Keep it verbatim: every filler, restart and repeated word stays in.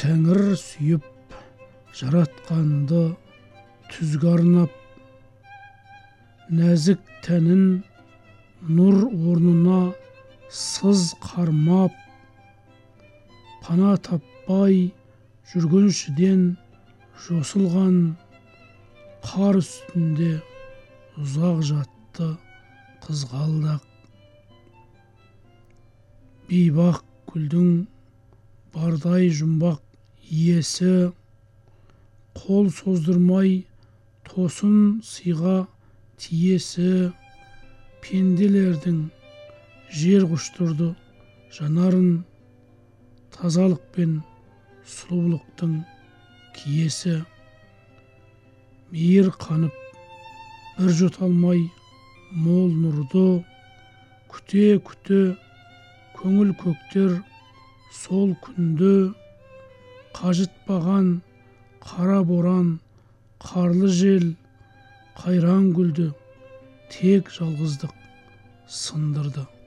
Тәңір сүйіп жаратқанды түзге арнап, нәзік тәнін нұр орнына сыз қармап, пана таппай жүргіншіден жосылған қар үстінде ұзақ жатты қызғалдақ. Бейбақ гүлдің бардай жұмбақ иесі, қол создырмай тосын сыйға тиесі, пенделердің жер құштырды жанарын, тазалық пен сұлулықтың киесі. Мейір қанып бір жұта алмай мол нұрды, күте-күте көңіл көктер сол күнді, қажытпаған қара боран, қарлы жел қайран гүлді тек жалғыздық сындырды.